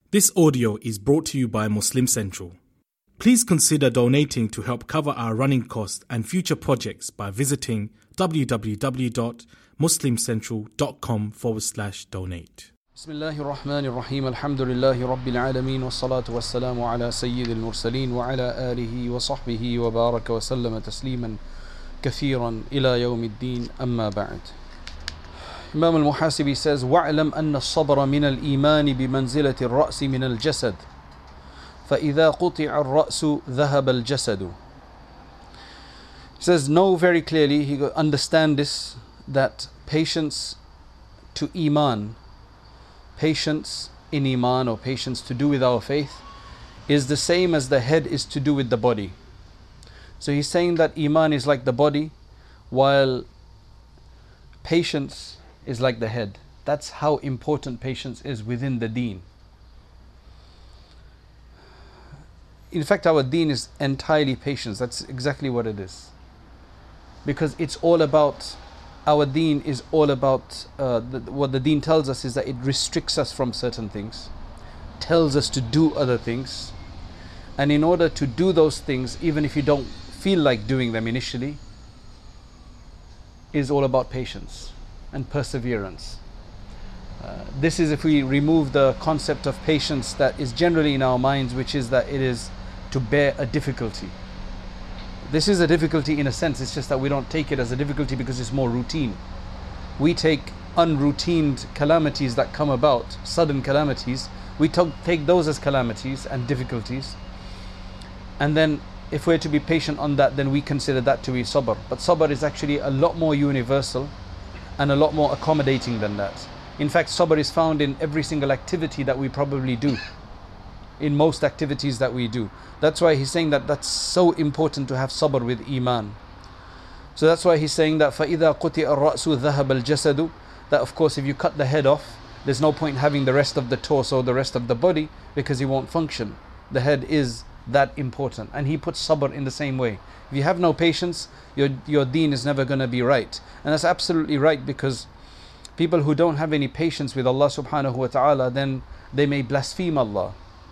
This audio is brought to you by Muslim Central. Please consider donating to help cover our running costs and future projects by visiting www.muslimcentral.com/donate. Bismillahir Rahmanir Rahim. Alhamdulillahi Rabbil Alameen. Wassalatu wassalamu ala Sayyidil Mursaleen wa ala alihi wa sahbihi wa baraka wa sallama tasliman kathiran ila yawmiddin, amma ba'd. Imam al-Muhasibi says, وَاعْلَمْ أَنَّ الصَّبْرَ مِنَ الْإِيمَانِ بِمَنْزِلَةِ الرَّأْسِ مِنَ الْجَسَدِ فَإِذَا قُطِعَ الرَّأْسُ ذَهَبَ الْجَسَدُ. He says, know very clearly, understand this, that patience to Iman, patience in Iman or patience to do with our faith, is the same as the head is to do with the body. So he's saying that Iman is like the body, while patience is like the head. That's how important patience is within the deen. In fact, our deen is entirely patience. That's exactly what it is. Because it's all about, our deen is all about, what the deen tells us is that it restricts us from certain things, tells us to do other things, and in order to do those things, even if you don't feel like doing them initially, is all about patience and perseverance. This is if we remove the concept of patience that is generally in our minds, which is that it is to bear a difficulty. This is a difficulty in a sense, it's just that we don't take it as a difficulty because it's more routine. We take unroutined calamities that come about, sudden calamities, we take those as calamities and difficulties, and then if we're to be patient on that, then we consider that to be sabr. But sabr is actually a lot more universal and a lot more accommodating than that. In fact, sabr is found in every single activity that we probably do, in most activities that we do. That's why he's saying that that's so important to have sabr with Iman. So that's why he's saying that فَإِذَا قُطِعَ الرَّأْسُ ذَهَبَ الْجَسَدُ, that of course if you cut the head off, there's no point having the rest of the torso, the rest of the body, because it won't function. The head is that important. And he puts sabr in the same way. If you have no patience, your deen is never going to be right. And that's absolutely right, because people who don't have any patience with Allah subhanahu wa ta'ala, then they may blaspheme Allah.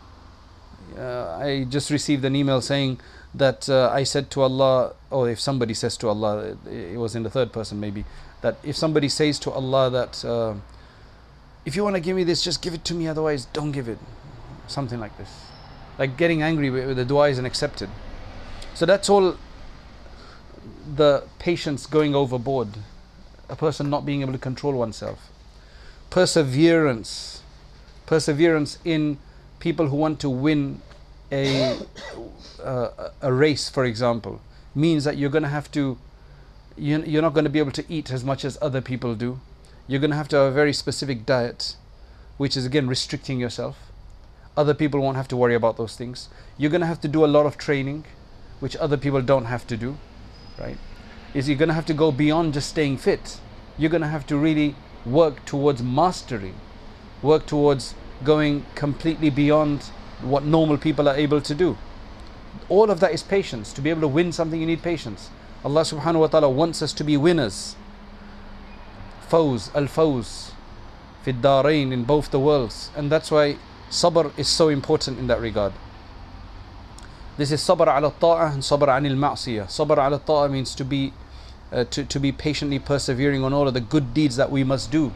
I just received an email saying that I said to Allah, or if somebody says to Allah, it was in the third person maybe, that if somebody says to Allah that if you want to give me this, just give it to me, otherwise don't give it. Something like this. Like getting angry with the dua isn't accepted. So that's all the patience going overboard, a person not being able to control oneself. Perseverance in people who want to win a race, for example, means that you're going to have to, you're not going to be able to eat as much as other people do. You're going to have a very specific diet, which is again restricting yourself. Other people won't have to worry about those things. You're going to have to do a lot of training, which other people don't have to do, right? You're going to have to go beyond just staying fit. You're going to have to really work towards mastery, work towards going completely beyond what normal people are able to do. All of that is patience. To be able to win something, you need patience. Allah subhanahu wa ta'ala wants us to be winners. Fawz, al-fawz, fid darain, in both the worlds. And that's why sabr is so important in that regard. This is sabr ala ta'ah and sabr anil ma'siyah. Sabr ala ta'ah means to be patiently persevering on all of the good deeds that we must do.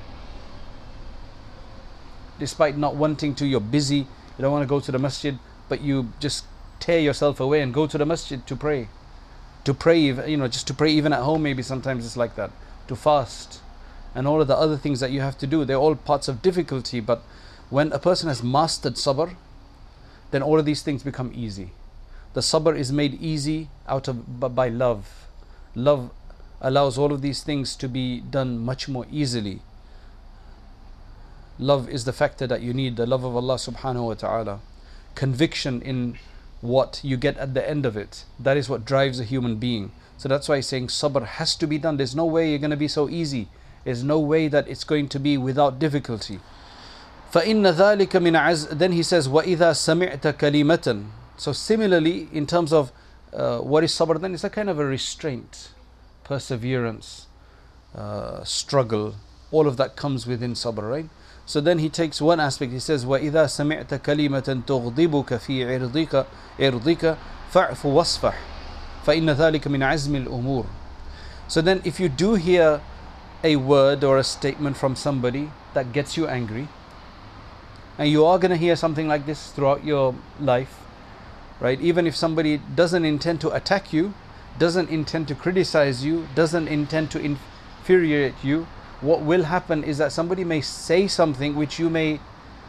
Despite not wanting to, you're busy, you don't want to go to the masjid, but you just tear yourself away and go to the masjid to pray. To pray, just to pray even at home, maybe sometimes it's like that. To fast and all of the other things that you have to do, they're all parts of difficulty. But when a person has mastered sabr, then all of these things become easy. The sabr is made easy by love. Love allows all of these things to be done much more easily. Love is the factor that you need, the love of Allah subhanahu wa ta'ala. Conviction in what you get at the end of it. That is what drives a human being. So that's why he's saying sabr has to be done. There's no way you're going to be so easy. There's no way that it's going to be without difficulty. فَإِنَّ ذَلِكَ مِنْ عَزْ. Then he says, وَإِذَا سَمِعْتَ كَلِمَةً. So similarly, in terms of what is sabr, then it's a kind of a restraint, perseverance, struggle. All of that comes within sabr, right? So then he takes one aspect. He says, وَإِذَا سَمِعْتَ كَلِمَةً تُغْضِبُكَ فِي عِرْضِكَ فَاعْفُ وَاصْفَحْ فَإِنَّ ذَلِكَ مِنْ عَزْمِ الْأُمُورِ. So then if you do hear a word or a statement from somebody that gets you angry, and you are going to hear something like this throughout your life, right? Even if somebody doesn't intend to attack you, doesn't intend to criticize you, doesn't intend to infuriate you, what will happen is that somebody may say something which you may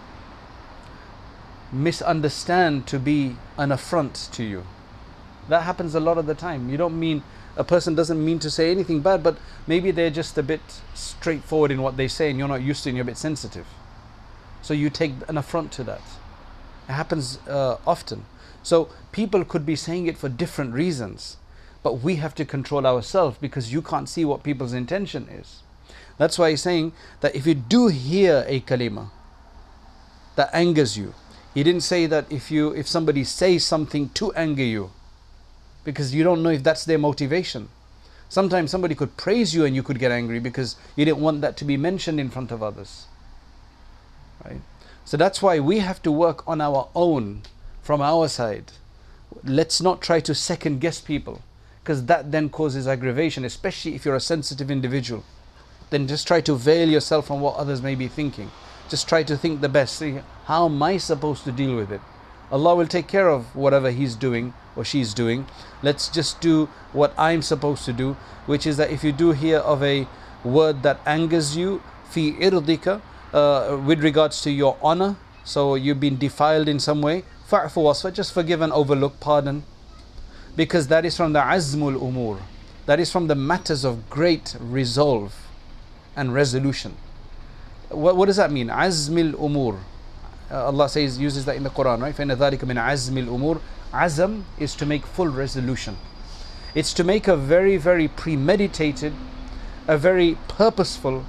misunderstand to be an affront to you. That happens a lot of the time. A person doesn't mean to say anything bad, but maybe they're just a bit straightforward in what they say and you're not used to it and you're a bit sensitive. So you take an affront to that. It happens often. So people could be saying it for different reasons, but we have to control ourselves because you can't see what people's intention is. That's why he's saying that if you do hear a kalima that angers you, he didn't say that if somebody says something to anger you, because you don't know if that's their motivation. Sometimes somebody could praise you and you could get angry because you didn't want that to be mentioned in front of others. Right? So that's why we have to work on our own from our side. Let's not try to second guess people, because that then causes aggravation, especially if you're a sensitive individual. Then just try to veil yourself from what others may be thinking. Just try to think the best. See, how am I supposed to deal with it? Allah will take care of whatever He's doing or she's doing. Let's just do what I'm supposed to do, which is that if you do hear of a word that angers you, fi irdika, with regards to your honor, so you've been defiled in some way, fa'fu wasfa, just forgive and overlook, pardon, because that is from the azmul umur, that is from the matters of great resolve and resolution. What does that mean? Azmil umur. Allah uses that in the Quran, right? فَإِنَّ ذَلِكَ مِنْ عَزْمِ الْأُمُورِ. Azm is to make full resolution. It's to make a very, very premeditated, a very purposeful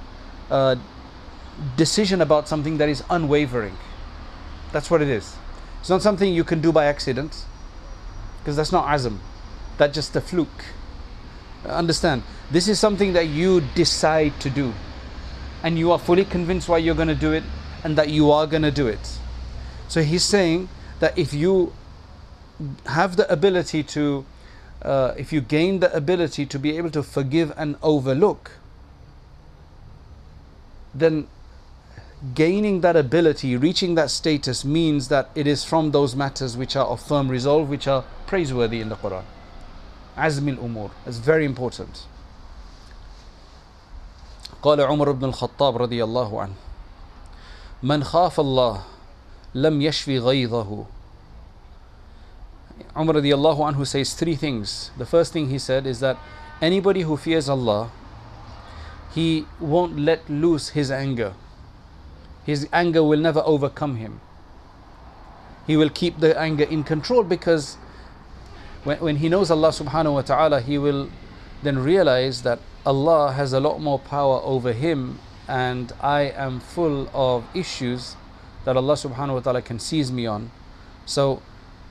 decision about something that is unwavering. That's what it is. It's not something you can do by accident, because that's not azm. That's just a fluke. Understand? This is something that you decide to do, and you are fully convinced why you're going to do it, and that you are going to do it. So he's saying that if you have the ability to, if you gain the ability to be able to forgive and overlook, then gaining that ability, reaching that status, means that it is from those matters which are of firm resolve, which are praiseworthy in the Quran. Azmil umur is very important. قال عمر بن الخطاب رضي الله عنه من خاف الله لم يشفي غيظه. Umar radiallahu anhu says three things. The first thing he said is that anybody who fears Allah, he won't let loose his anger. His anger will never overcome him. He will keep the anger in control, because when he knows Allah subhanahu wa ta'ala, he will then realize that Allah has a lot more power over him, and I am full of issues that Allah subhanahu wa ta'ala can seize me on. So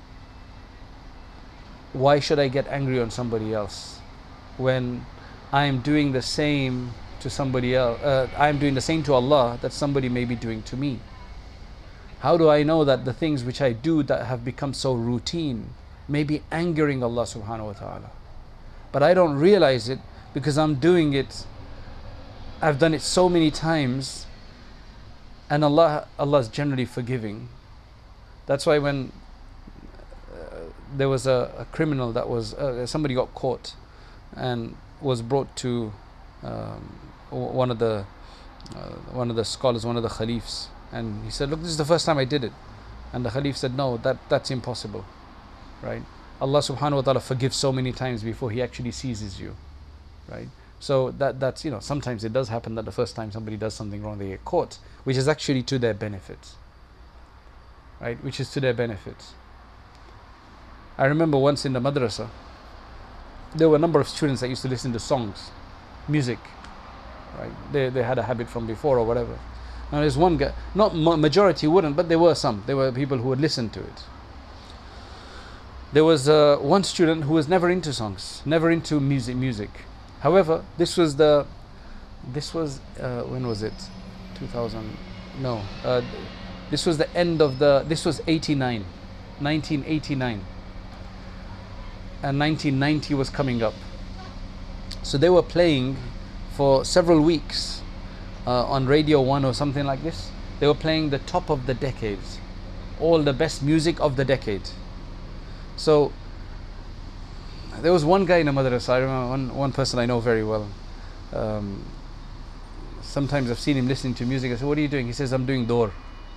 why should I get angry on somebody else when I am doing the same to somebody else? I am doing the same to Allah that somebody may be doing to me. How do I know that the things which I do that have become so routine may be angering Allah subhanahu wa ta'ala, but I don't realize it because I'm doing it, I've done it so many times, and Allah is generally forgiving. That's why when there was a criminal that was somebody got caught and was brought to one of the scholars, one of the Khalifs, and he said, look, this is the first time I did it. And the Khalif said, no, that's impossible, right? Allah subhanahu wa ta'ala forgives so many times before He actually seizes you, right? So that's, sometimes it does happen that the first time somebody does something wrong, they get caught, which is actually to their benefit, right? Which is to their benefit. I remember once in the madrasa, there were a number of students that used to listen to songs, music, right? They had a habit from before or whatever. Now there's one guy, not majority wouldn't, but there were some. There were people who would listen to it. There was one student who was never into songs, never into music. However, this was when was it? 2000. No, this was the end of this was 89, 1989. And 1990 was coming up. So they were playing for several weeks on Radio 1 or something like this. They were playing the top of the decades, all the best music of the decade. So there was one guy in a madrasa, I remember one person I know very well. Sometimes I've seen him listening to music. I said, what are you doing? He says, I'm doing door.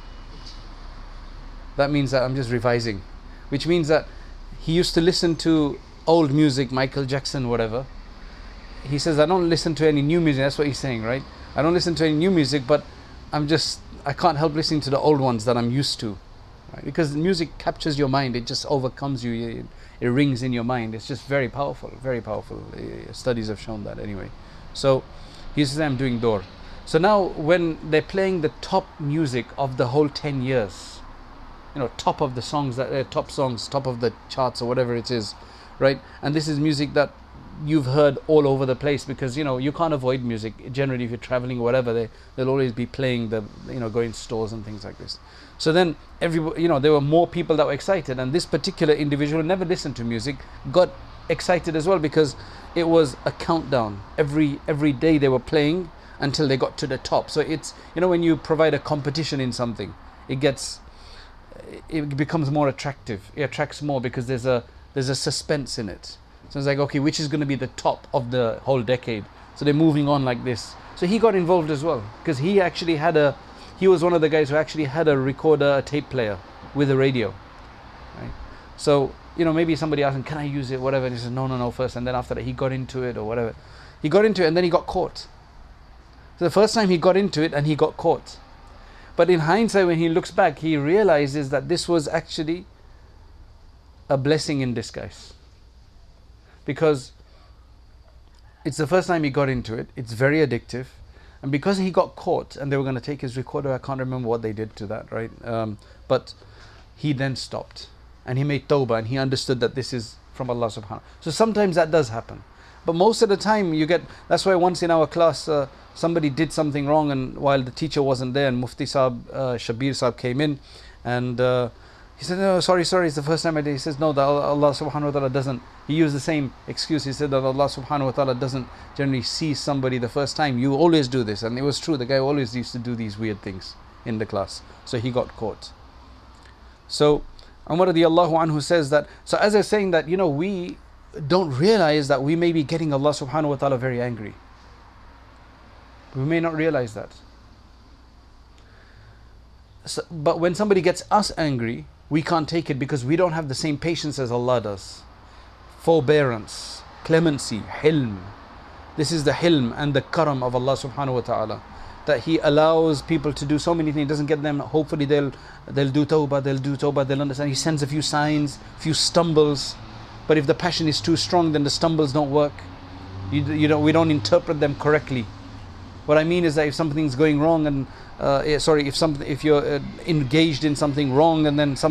That means that I'm just revising, which means that he used to listen to old music, Michael Jackson, whatever. He says, I don't listen to any new music. That's what he's saying, right? I don't listen to any new music, but I can't help listening to the old ones that I'm used to, right? Because music captures your mind. It just overcomes you. It rings in your mind. It's just very powerful, very powerful. Studies have shown that anyway. So he says, I'm doing door. So now when they're playing the top music of the whole 10 years, top of the songs, top songs, top of the charts or whatever it is, right? And this is music that you've heard all over the place, because you can't avoid music. Generally, if you're traveling or whatever, they'll always be playing going to stores and things like this. So then everybody, there were more people that were excited, and this particular individual who never listened to music got excited as well, because it was a countdown. Every day they were playing until they got to the top. So it's, when you provide a competition in something, it becomes more attractive. It attracts more because there's a suspense in it. So it's like, okay, which is going to be the top of the whole decade? So they're moving on like this. So he got involved as well, because he was one of the guys who actually had a recorder, a tape player with a radio, right? So maybe somebody asked him, can I use it, whatever, and he says no first, and then after that he got into it or whatever. He got into it and then he got caught. So the first time he got into it and he got caught. But in hindsight, when he looks back, he realizes that this was actually a blessing in disguise, because it's the first time he got into it. It's very addictive, and because he got caught and they were going to take his recorder, I can't remember what they did to that, right? But he then stopped and he made tawbah, and he understood that this is from Allah subhanahu. So sometimes that does happen, but most of the time that's why once in our class somebody did something wrong, and while the teacher wasn't there, and Mufti Saab, Shabir Saab came in, and he said, no, sorry, it's the first time I did. He says, no, that Allah subhanahu wa ta'ala doesn't. He used the same excuse. He said that Allah subhanahu wa ta'ala doesn't generally see somebody the first time. You always do this. And it was true. The guy always used to do these weird things in the class. So he got caught. So Umar radiallahu anhu says that, so as I was saying that, we don't realize that we may be getting Allah subhanahu wa ta'ala very angry. We may not realize that. So, but when somebody gets us angry, we can't take it, because we don't have the same patience as Allah does. Forbearance, clemency, hilm. This is the hilm and the karam of Allah subhanahu wa ta'ala, that He allows people to do so many things. He doesn't get them. Hopefully they'll do tawbah, they'll understand. He sends a few signs, few stumbles. But if the passion is too strong, then the stumbles don't work. We don't interpret them correctly. What I mean is that if something's going wrong, and if you're engaged in something wrong, and then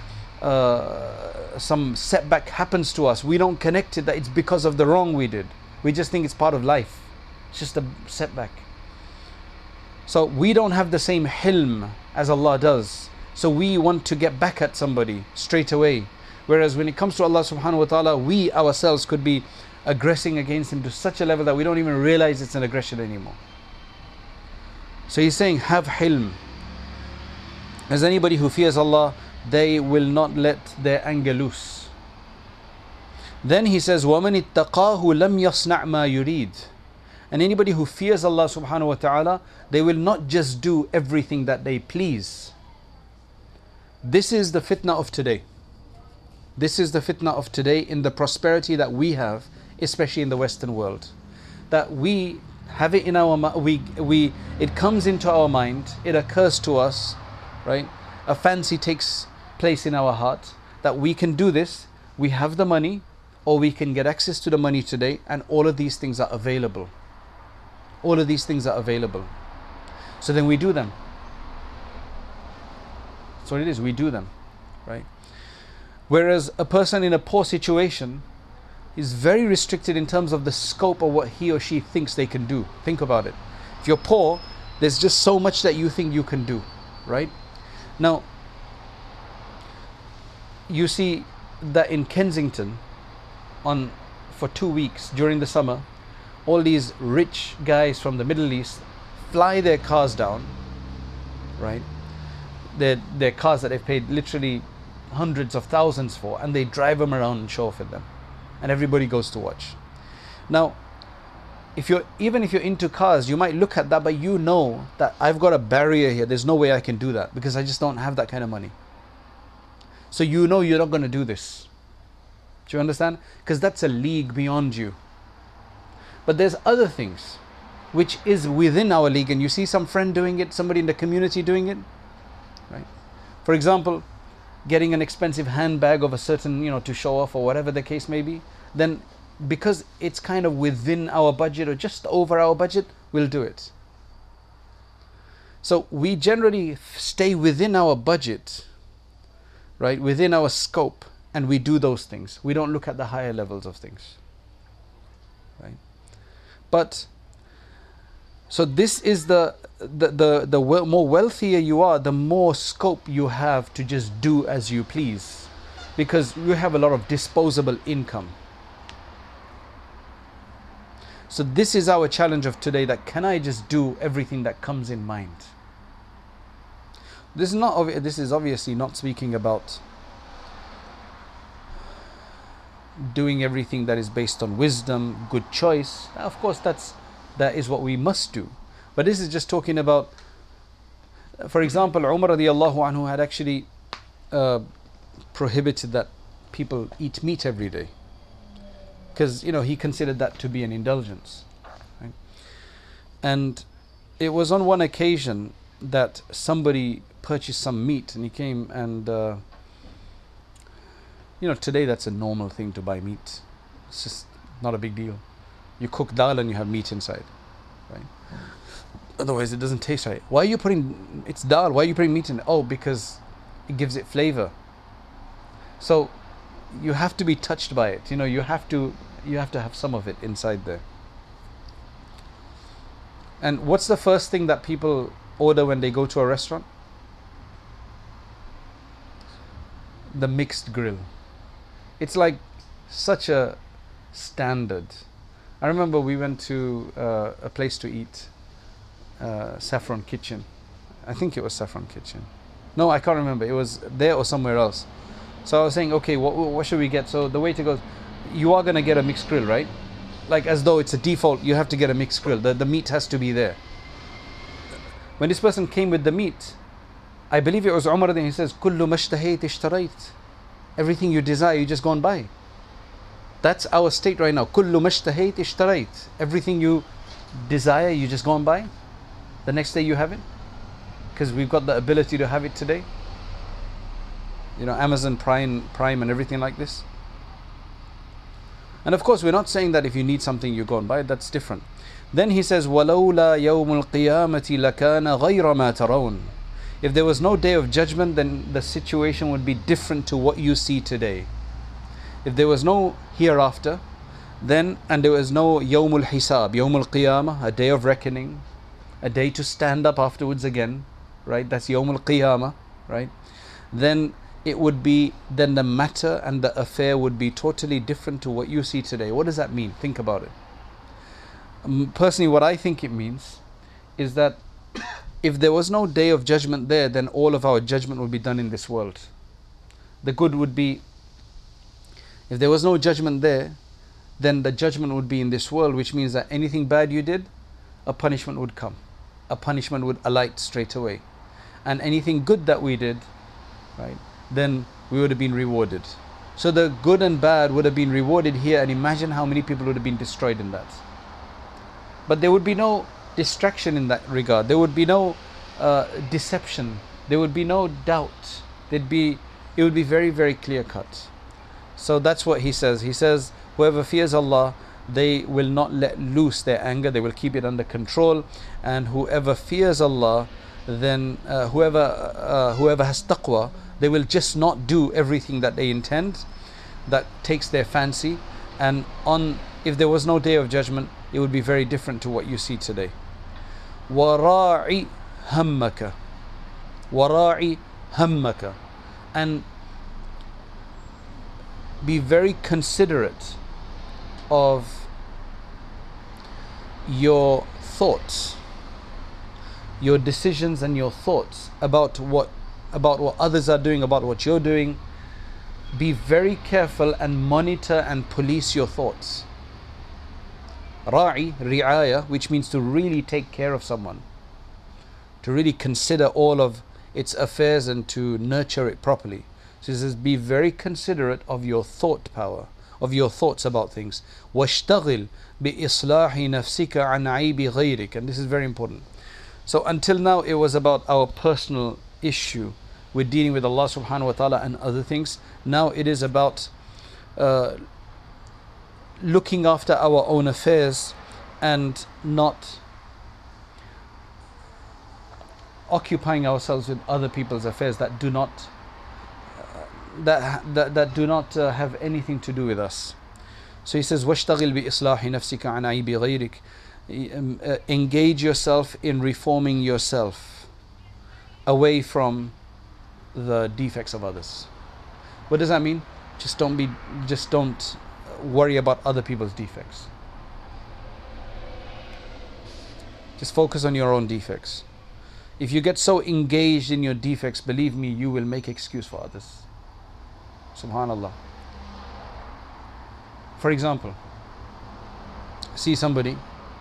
some setback happens to us, we don't connect it that it's because of the wrong we did. We just think it's part of life. It's just a setback. So we don't have the same hilm as Allah does. So we want to get back at somebody straight away. Whereas when it comes to Allah subhanahu wa ta'ala, we ourselves could be aggressing against Him to such a level that we don't even realize it's an aggression anymore. So he's saying, have hilm. As anybody who fears Allah, they will not let their anger loose. Then he says, وَمَنِ اتَّقَاهُ لَمْ يَصْنَعْ مَا يُرِيدُ. And anybody who fears Allah subhanahu wa ta'ala, they will not just do everything that they please. This is the fitna of today. This is the fitna of today in the prosperity that we have, especially in the Western world. That we have it in our it comes into our mind, it occurs to us, right? A fancy takes place in our heart that we can do this, we have the money, or we can get access to the money today, and all of these things are available. All of these things are available. So then we do them. That's what it is, we do them, right? Whereas a person in a poor situation is very restricted in terms of the scope of what he or she thinks they can do. Think about it. If you're poor, There's just so much that you think you can do, right? Now, you see that in Kensington, for 2 weeks during the summer, all these rich guys from the Middle East fly their cars down, right? Their cars that they've paid literally hundreds of thousands for, and they drive them around and show off in them, and everybody goes to watch. Now, even if you're into cars, you might look at that, but you know that I've got a barrier here. There's no way I can do that because I just don't have that kind of money. So you know you're not going to do this. Do you understand? Because that's a league beyond you. But there's other things which is within our league, and you see some friend doing it, somebody in the community doing it, right? For example, getting an expensive handbag of a certain, to show off or whatever the case may be, then because it's kind of within our budget or just over our budget, we'll do it. So we generally stay within our budget, right, within our scope, and we do those things. We don't look at the higher levels of things, right? But so this is the more wealthier you are, the more scope you have to just do as you please, because you have a lot of disposable income. So this is our challenge of today, that can I just do everything that comes in mind? This is obviously not speaking about doing everything that is based on wisdom, good choice. Of course, that is what we must do. But this is just talking about, for example, Umar radiallahu anhu had actually prohibited that people eat meat every day, because he considered that to be an indulgence, right? And it was on one occasion that somebody purchased some meat, and he came and today that's a normal thing to buy meat. It's just not a big deal. You cook dal and you have meat inside, right? Otherwise it doesn't taste right. It's dal, why are you putting meat in it? Oh, because it gives it flavor. So you have to be touched by it. You have to have some of it inside there. And what's the first thing that people order when they go to a restaurant? The mixed grill. It's like such a standard. I remember we went to a place to eat, Saffron Kitchen. I think it was Saffron Kitchen. No, I can't remember. It was there or somewhere else. So I was saying, okay, what should we get? So the waiter goes, you are going to get a mixed grill, right? Like as though it's a default, you have to get a mixed grill. The meat has to be there. When this person came with the meat, I believe it was Umar, then he says, كُلُّ مَشْتَهَيْتِ اشْتَرَيْتِ. Everything you desire, you just go and buy. That's our state right now. كُلُّ مَشْتَهَيْتِ اشْتَرَيْتِ. Everything you desire, you just go and buy. The next day you have it, because we've got the ability to have it today. Amazon Prime and everything like this. And of course, we're not saying that if you need something, you go and buy it. That's different. Then he says, وَلَوْلَا يَوْمُ الْقِيَامَةِ لَكَانَ غَيْرَ مَا تَرَوْنَ. If there was no day of judgment, then the situation would be different to what you see today. If there was no hereafter, and there was no يَوْمُ الْحِسَابِ, يَوْمُ الْقِيَامَةِ, a day of reckoning, a day to stand up afterwards again, right? That's يَوْمُ الْقِيَامَةِ, right? Then the matter and the affair would be totally different to what you see today. What does that mean? Think about it. Personally, what I think it means is that if there was no day of judgment there, then all of our judgment would be done in this world. The good would be, if there was no judgment there, then the judgment would be in this world, which means that anything bad you did, a punishment would come. A punishment would alight straight away. And anything good that we did, right, then we would have been rewarded. So the good and bad would have been rewarded here, and imagine how many people would have been destroyed in that. But there would be no distraction in that regard. There would be no deception. There would be no doubt. It would be very, very clear cut. So that's what he says. He says, whoever fears Allah, they will not let loose their anger. They will keep it under control. And whoever fears Allah, then whoever has taqwa, they will just not do everything that they intend, that takes their fancy. And if there was no day of judgment, it would be very different to what you see today. وراعي همك. وراعي همك. And be very considerate of your thoughts, your decisions and your thoughts about what others are doing, about what you're doing. Be very careful and monitor and police your thoughts. Ra'i, ri'aya, which means to really take care of someone, to really consider all of its affairs and to nurture it properly. So he says, be very considerate of your thought power, of your thoughts about things. وَاشْتَغِلْ بِإِصْلَاحِ نَفْسِكَ عَنْ عَيْبِ غَيْرِكَ. And this is very important. So until now it was about our personal issue with dealing with Allah subhanahu wa ta'ala and other things. Now it is about looking after our own affairs and not occupying ourselves with other people's affairs that do not have anything to do with us. So he says, وَاشْتَغِلْ بِإِصْلَاحِ نَفْسِكَ عَنْ عَيْبِ غَيْرِكَ. Engage yourself in reforming yourself away from the defects of others. What does that mean? Just don't worry about other people's defects. Just focus on your own defects. If you get so engaged in your defects, believe me, you will make excuse for others. Subhanallah. For example, see somebody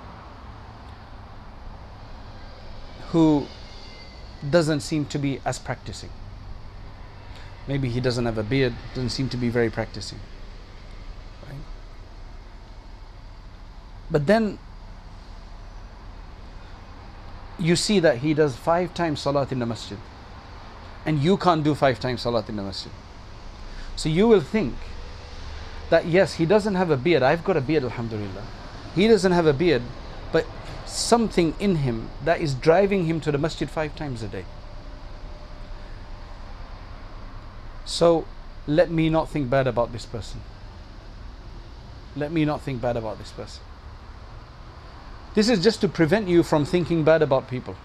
who doesn't seem to be as practicing. Maybe he doesn't have a beard, doesn't seem to be very practicing. Right? But then you see that he does 5 times salat in the masjid, and you can't do 5 times salat in the masjid. So you will think that yes, he doesn't have a beard. I've got a beard, alhamdulillah. He doesn't have a beard, but something in him that is driving him to the masjid 5 times a day. So let me not think bad about this person. Let me not think bad about this person. This is just to prevent you from thinking bad about people.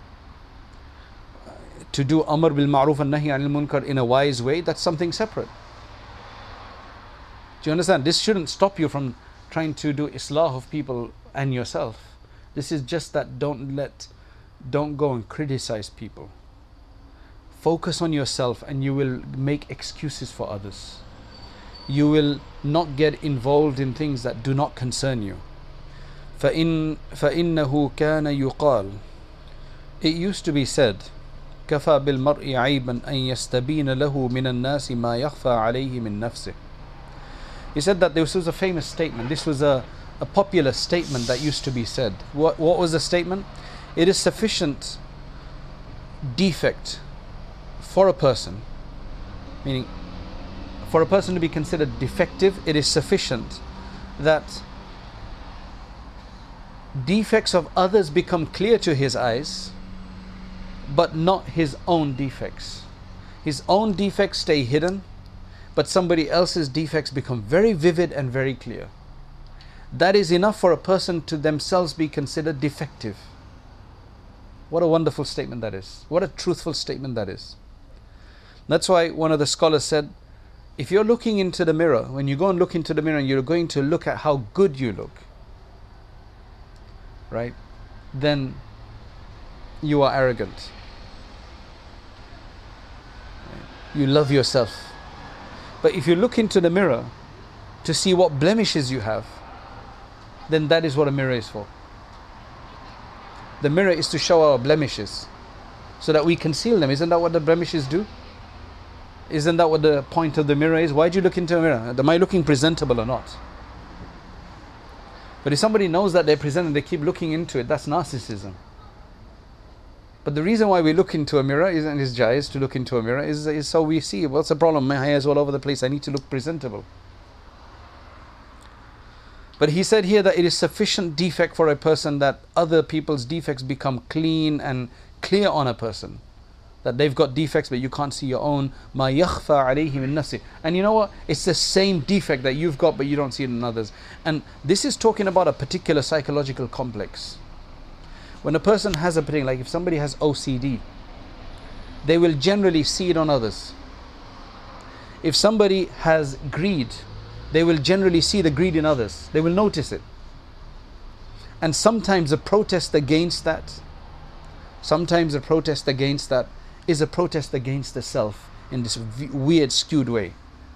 To do amr bil ma'ruf and nahi anil munkar in a wise way, that's something separate. Do you understand? This shouldn't stop you from trying to do islah of people and yourself. This is just that don't go and criticize people. Focus on yourself and you will make excuses for others. You will not get involved in things that do not concern you. فَإِنَّهُ كَانَ يُقَالُ. It used to be said, كَفَى بِالْمَرْءِ عَيْبًا أَنْ يَسْتَبِينَ لَهُ مِنَ النَّاسِ مَا يَخْفَى عَلَيْهِ مِنْ نَفْسِهِ. He said that this was a famous statement. This was a popular statement that used to be said. What was the statement? It is sufficient defect for a person, meaning for a person to be considered defective, it is sufficient that defects of others become clear to his eyes, but not his own defects. His own defects stay hidden, but somebody else's defects become very vivid and very clear. That is enough for a person to themselves be considered defective. What a wonderful statement that is. What a truthful statement that is. That's why one of the scholars said, if you're looking into the mirror, when you go and look into the mirror and you're going to look at how good you look, right, then you are arrogant. You love yourself. But if you look into the mirror to see what blemishes you have, then that is what a mirror is for. The mirror is to show our blemishes so that we conceal them. Isn't that what the blemishes do? Isn't that what the point of the mirror is? Why do you look into a mirror? Am I looking presentable or not? But if somebody knows that they're present and they keep looking into it, that's narcissism. But the reason why we look into a mirror isn't his jais to look into a mirror is so we see what's the problem. My hair is all over the place. I need to look presentable. But he said here that it is sufficient defect for a person that other people's defects become clean and clear on a person. That they've got defects but you can't see your own. مَا يَخْفَى عَلَيْهِ مِن نَفْسِهِ. And you know what? It's the same defect that you've got but you don't see it in others. And this is talking about a particular psychological complex. When a person has a particular, like if somebody has OCD, they will generally see it on others. If somebody has greed, they will generally see the greed in others. They will notice it. And sometimes a protest against that, is a protest against the self in this weird, skewed way.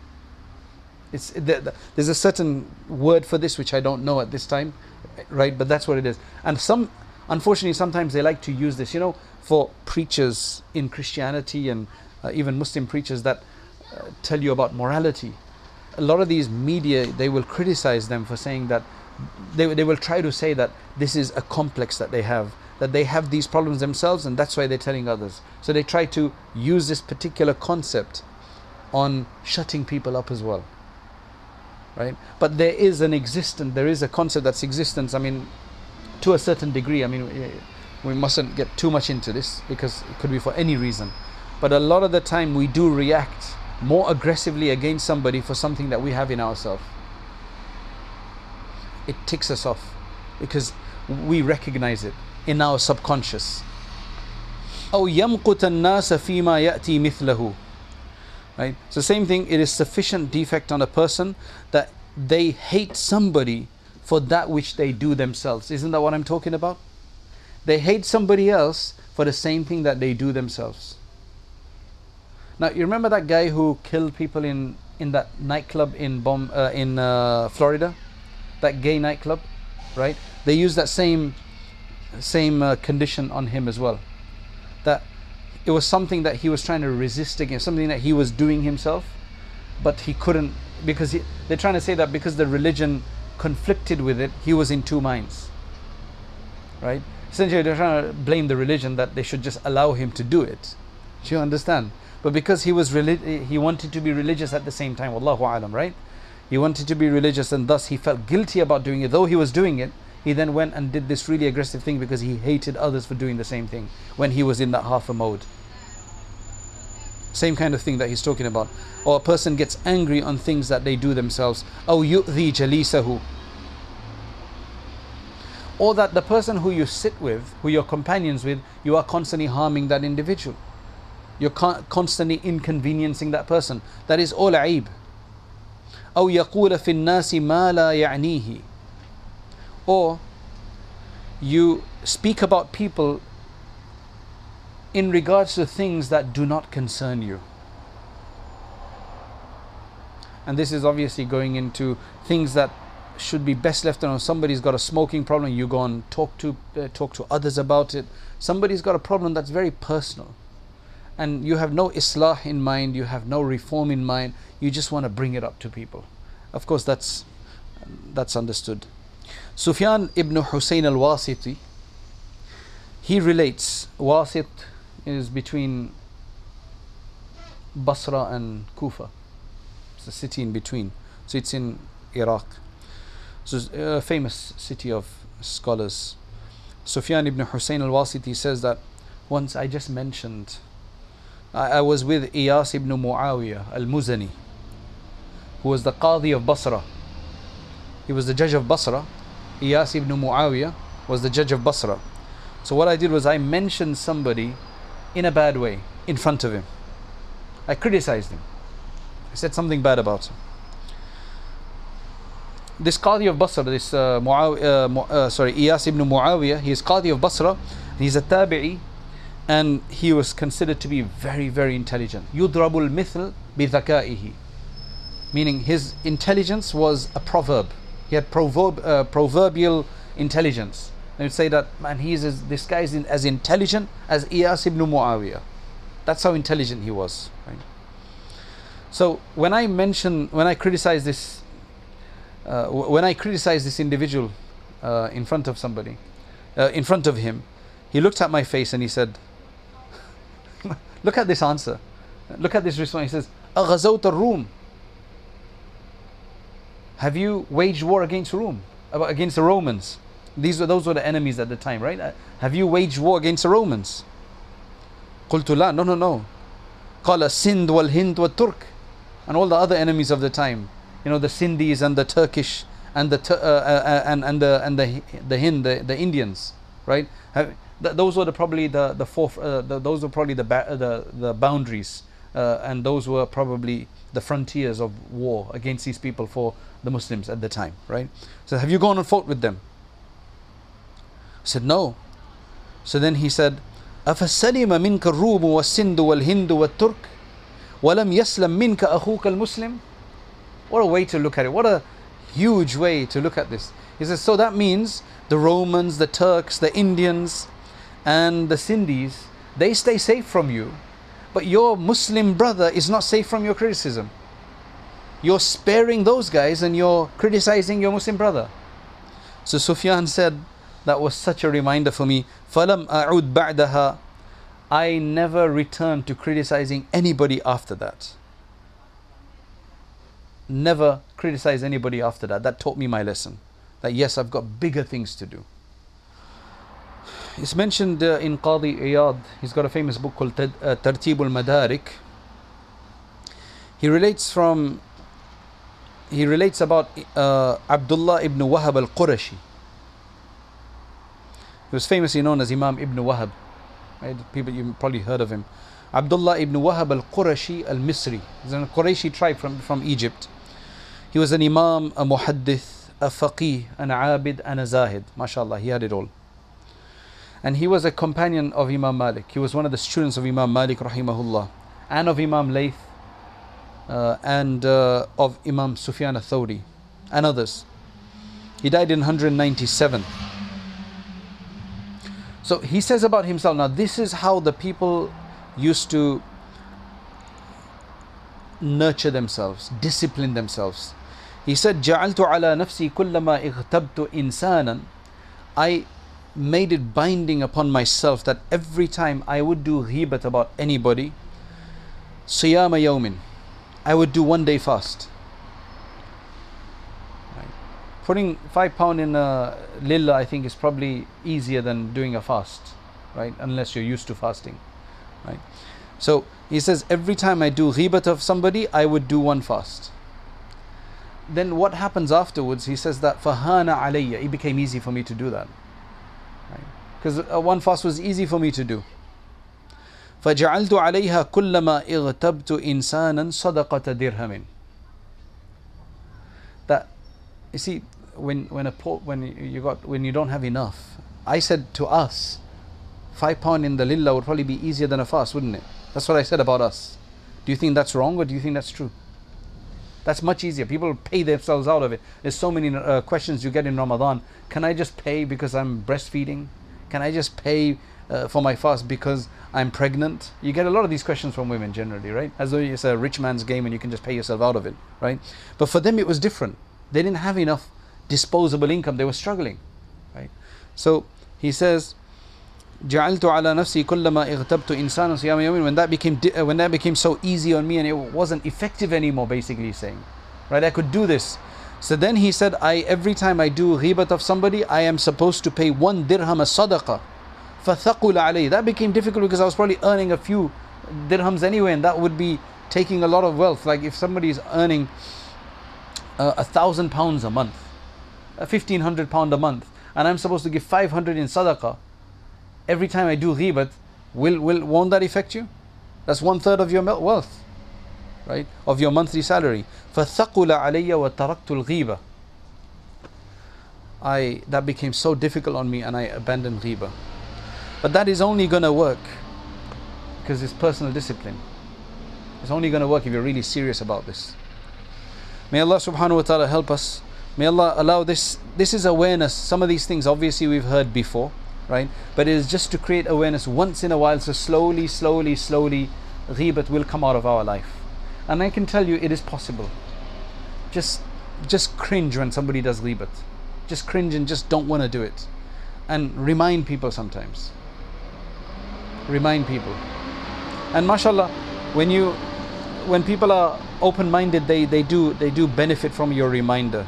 There's a certain word for this which I don't know at this time, right? But that's what it is. And unfortunately, sometimes they like to use this, for preachers in Christianity and even Muslim preachers that tell you about morality. A lot of these media, they will criticize them for saying that they will try to say that this is a complex that they have these problems themselves, and that's why they're telling others. So they try to use this particular concept on shutting people up as well, right? But there is a concept that's existence. I mean, to a certain degree. I mean, we mustn't get too much into this because it could be for any reason. But a lot of the time we do react more aggressively against somebody for something that we have in ourselves. It ticks us off because we recognize it in our subconscious. أو يمقت الناس فيما يأتي مثله. Right? So same thing, it is sufficient defect on a person that they hate somebody for that which they do themselves. Isn't that what I'm talking about? They hate somebody else for the same thing that they do themselves. Now, you remember that guy who killed people in that nightclub in Florida? That gay nightclub, right? They used that same condition on him as well. That it was something that he was trying to resist against, something that he was doing himself, but he couldn't, because they're trying to say that because the religion conflicted with it, he was in two minds, right? Essentially, they're trying to blame the religion that they should just allow him to do it. Do you understand? But because he wanted to be religious at the same time, Wallahu alam, right? He wanted to be religious, and thus he felt guilty about doing it. Though he was doing it, he then went and did this really aggressive thing because he hated others for doing the same thing when he was in that half a mode. Same kind of thing that he's talking about. Or a person gets angry on things that they do themselves. أو يؤذي جليسه. Or that the person who you sit with, who you're companions with, you are constantly harming that individual. You're constantly inconveniencing that person. That is all عيب. أو يقول في الناس ما لا يعنيه. Or you speak about people in regards to things that do not concern you. And this is obviously going into things that should be best left alone. Somebody's got a smoking problem, you go and talk to others about it. Somebody's got a problem that's very personal, and you have no islah in mind, you have no reform in mind, you just want to bring it up to people. Of course, that's understood. Sufyan ibn Husayn al-Wasiti, he relates, Wasit is between Basra and Kufa. It's a city in between. So it's in Iraq. So it's a famous city of scholars. Sufyan ibn Husayn al-Wasiti says that once I just mentioned, I was with Iyas ibn Muawiyah al-Muzani, who was the Qadi of Basra. He was the judge of Basra. Iyas ibn Muawiyah was the judge of Basra. So what I did was I mentioned somebody in a bad way in front of him. I criticized him. I said something bad about him. This Qadi of Basra, this Iyas ibn Muawiyah, he is Qadi of Basra, he's a tabi'i, and he was considered to be very, very intelligent. يُضْرَبُ الْمِثْلِ بِذَكَائِهِ, meaning his intelligence was a proverb. He had proverbial intelligence. They would say that, man, this guy is as intelligent as Iyas ibn Muawiyah. That's how intelligent he was. Right? So when I criticize this individual in front of somebody, in front of him, he looked at my face and he said, look at this answer, look at this response. He says, أَغَزَوْتَ الرُّومِ, have you waged war against Rome, against the Romans? Those were the enemies at the time, right? Have you waged war against the Romans? قلت لا, no. قال السند والهند والترك, and all the other enemies of the time, the Sindhis and the Turkish and the Hind, the Indians, right? Those were probably those were probably the boundaries, and those were probably the frontiers of war against these people for the Muslims at the time, right? So have you gone and fought with them? I said, no. So then he said, أَفَسَلِمَ مِنْكَ الرُّومُ وَالسِّنْدُ وَالْهِنْدُ وَالتُّرْكُ وَلَمْ يَسْلَمْ مِنْكَ أَخُوكَ الْمُسْلِمُ. What a way to look at it. What a huge way to look at this. He says, so that means the Romans, the Turks, the Indians, and the Sindhis, they stay safe from you, but your Muslim brother is not safe from your criticism. You're sparing those guys and you're criticizing your Muslim brother. So Sufyan said, that was such a reminder for me. فَلَمْ أَعُودْ بَعْدَهَا. I never returned to criticizing anybody after that. Never criticize anybody after that. That taught me my lesson. That yes, I've got bigger things to do. It's mentioned in Qadi Iyad. He's got a famous book called Tartib al-Madarik. He relates about Abdullah ibn Wahab al-Qurashi. He was famously known as Imam ibn Wahab. Right? People, you've probably heard of him. Abdullah ibn Wahab al-Qurashi al-Misri. He's a Qurayshi tribe from Egypt. He was an Imam, a Muhaddith, a Faqih, an Abid, and a Zahid. MashaAllah, he had it all. And he was a companion of Imam Malik. He was one of the students of Imam Malik rahimahullah, and of Imam Layth, and of Imam Sufyan al-Thawri, and others. He died in 197. So he says about himself, now this is how the people used to nurture themselves, discipline themselves. He said, جَعَلْتُ عَلَى نَفْسِي كُلَّمَا اِغْتَبْتُ إِنسَانًا. I made it binding upon myself that every time I would do ghibat about anybody, صِيَامَ يَوْمٍ, I would do 1 day fast. Right. Putting £5 in a lillah, I think, is probably easier than doing a fast, right? Unless you're used to fasting, right? So he says, every time I do ghibat of somebody, I would do 1 fast. Then what happens afterwards? He says that fahana alayya, it became easy for me to do that, right? Because 1 fast was easy for me to do. فَجَعَلْتُ عَلَيْهَا كُلَّمَا اِغْتَبْتُ إِنسَانًا صَدَقَةَ دِرْهَمٍ. That, you see, when you don't have enough, I said to us, £5 in the lillah would probably be easier than a fast, wouldn't it? That's what I said about us. Do you think that's wrong, or do you think that's true? That's much easier. People pay themselves out of it. There's so many questions you get in Ramadan. Can I just pay because I'm breastfeeding? Can I just pay for my fast because I'm pregnant? You get a lot of these questions from women generally, right? As though it's a rich man's game and you can just pay yourself out of it, right? But for them it was different. They didn't have enough disposable income. They were struggling, right? So he says, جعلت على نفسي كلما اغتبت إنسانا صيام يوم. When that became so easy on me and it wasn't effective anymore, basically he's saying, right? I could do this. So then he said, every time I do ghibat of somebody, I am supposed to pay 1 dirham as sadaqah. فَثَقُلَ عَلَيْهِ. That became difficult because I was probably earning a few dirhams anyway, and that would be taking a lot of wealth. Like if somebody is earning £1,000 a month, £1,500 a month, and I'm supposed to give 500 in sadaqah, every time I do ghibat, won't that affect you? That's 1/3 of your wealth, right? Of your monthly salary. فَثَقُلَ عَلَيَّ وَتَرَكْتُ الْغِيبَةِ. That became so difficult on me and I abandoned ghibah. But that is only going to work because it's personal discipline. It's only going to work if you're really serious about this. May Allah subhanahu wa ta'ala help us. May Allah allow this. This is awareness. Some of these things obviously we've heard before, right? But it is just to create awareness once in a while. So slowly, ghibat will come out of our life. And I can tell you it is possible. Just cringe when somebody does ghibat. Just cringe and just don't want to do it. And remind people sometimes. Remind people. And mashallah, when people are open-minded, they do benefit from your reminder.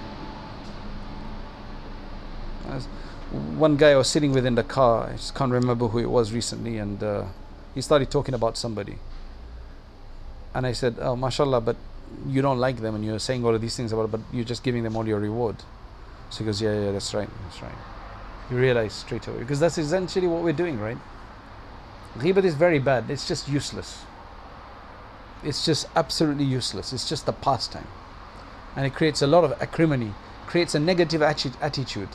As one guy I was sitting with in the car, I just can't remember who it was recently, and he started talking about somebody. And I said, oh mashallah, but you don't like them and you're saying all of these things about it, but you're just giving them all your reward. So he goes, yeah, that's right. You realize straight away, because that's essentially what we're doing, right? Ghibat is very bad. It's just useless. It's just absolutely useless. It's just a pastime, and it creates a lot of acrimony, creates a negative attitude.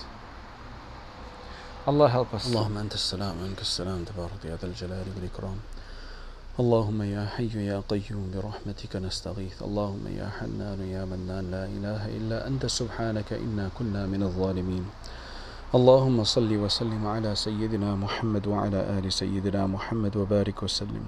Allah help us. اللهم أنت السلام ومنك السلام تبارك يا ذا الجلال والإكرام. اللهم يا حي يا قيوم برحمتك نستغيث. اللهم يا حنان يا منان لا إله إلا أنت سبحانك إنا كنا من الظالمين. اللهم صل وسلم على سيدنا محمد وعلى آل سيدنا محمد وبارك وسلم.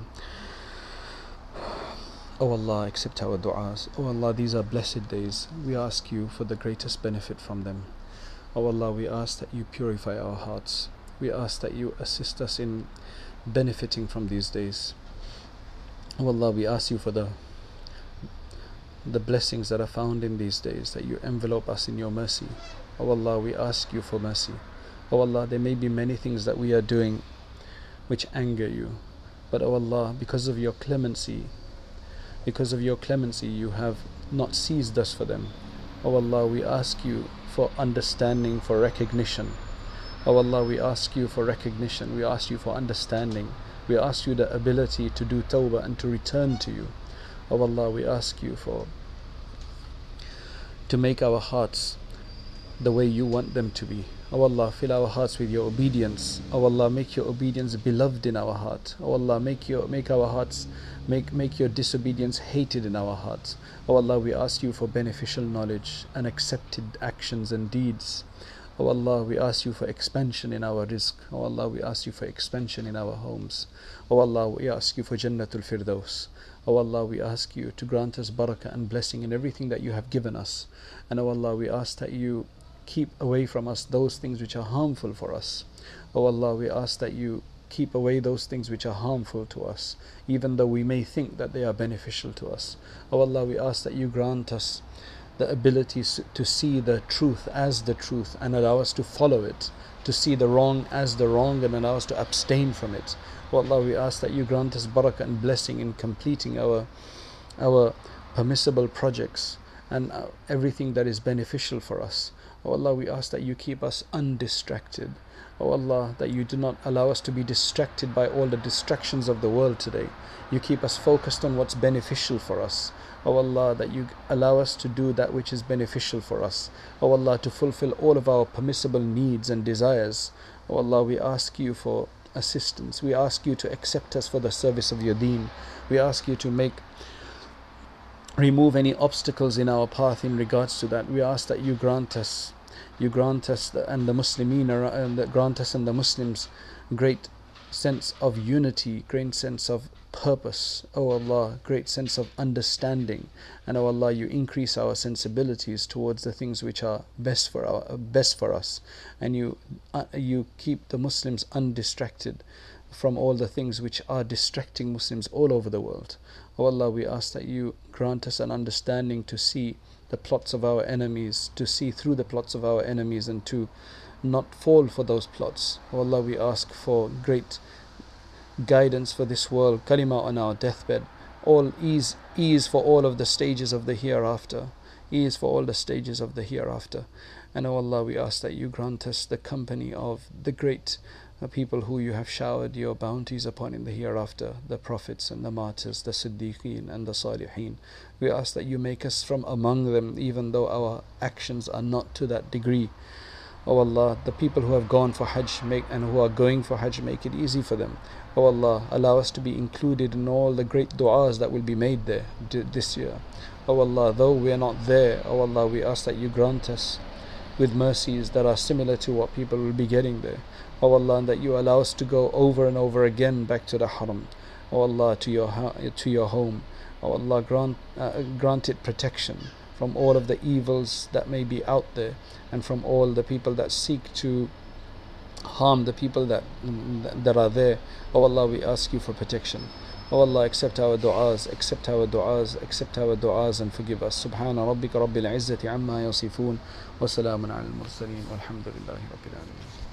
Oh Allah, accept our du'as. Oh Allah, these are blessed days. We ask you for the greatest benefit from them. Oh Allah, we ask that you purify our hearts. We ask that you assist us in benefiting from these days. Oh Allah, we ask you for the blessings that are found in these days, that you envelope us in your mercy. Oh Allah, we ask you for mercy. Oh Allah, there may be many things that we are doing which anger you, but oh Allah, because of your clemency, you have not seized us for them. Oh Allah, we ask you for understanding, for recognition. Oh Allah, we ask you for recognition, we ask you for understanding, we ask you the ability to do tawbah and to return to you. Oh Allah, we ask you to make our hearts the way you want them to be. Oh Allah, fill our hearts with your obedience. Oh Allah, make your obedience beloved in our heart. Oh Allah, make your disobedience hated in our hearts. Oh Allah, we ask you for beneficial knowledge and accepted actions and deeds. Oh Allah, we ask you for expansion in our rizq. Oh Allah, we ask you for expansion in our homes. Oh Allah, we ask you for Jannatul Firdaus. Oh Allah, we ask you to grant us barakah and blessing in everything that you have given us. And oh Allah, we ask that you keep away from us those things which are harmful for us. Oh Allah, we ask that you keep away those things which are harmful to us, even though we may think that they are beneficial to us. Oh Allah, we ask that you grant us the ability to see the truth as the truth and allow us to follow it, to see the wrong as the wrong and allow us to abstain from it. Oh Allah, we ask that you grant us barakah and blessing in completing our permissible projects and everything that is beneficial for us. Oh Allah, we ask that you keep us undistracted. Oh Allah, that you do not allow us to be distracted by all the distractions of the world today. You keep us focused on what's beneficial for us. Oh Allah, that you allow us to do that which is beneficial for us. Oh Allah, to fulfill all of our permissible needs and desires. Oh Allah, we ask you for assistance. We ask you to accept us for the service of your deen. We ask you to remove any obstacles in our path in regards to that. We ask that you grant us and the Muslimin and grant us and the Muslims great sense of unity, great sense of purpose. Oh Allah, great sense of understanding. And oh Allah, you increase our sensibilities towards the things which are best for us, and you keep the Muslims undistracted from all the things which are distracting Muslims all over the world. Oh Allah, we ask that you grant us an understanding to see the plots of our enemies, to see through the plots of our enemies and to not fall for those plots. Oh Allah, we ask for great guidance for this world, kalima on our deathbed, all ease for all of the stages of the hereafter, ease for all the stages of the hereafter. And oh Allah, we ask that you grant us the company of the great people who you have showered your bounties upon in the hereafter, the prophets and the martyrs, the siddiqeen and the salihin. We ask that you make us from among them, even though our actions are not to that degree. Oh Allah, the people who have gone for Hajj and who are going for Hajj, make it easy for them. Oh Allah, allow us to be included in all the great du'as that will be made there this year. Oh Allah, though we are not there, oh Allah, we ask that you grant us with mercies that are similar to what people will be getting there. Oh Allah, and that you allow us to go over and over again back to the Haram. Oh Allah, to your home. Oh Allah, grant it protection from all of the evils that may be out there, and from all the people that seek to harm the people that are there. Oh Allah, we ask you for protection. Oh Allah, accept our du'as and forgive us. Subhana rabbika rabbil izzati amma yasifun wa salamun ala al mursaleen walhamdulillahi rabbil alamin.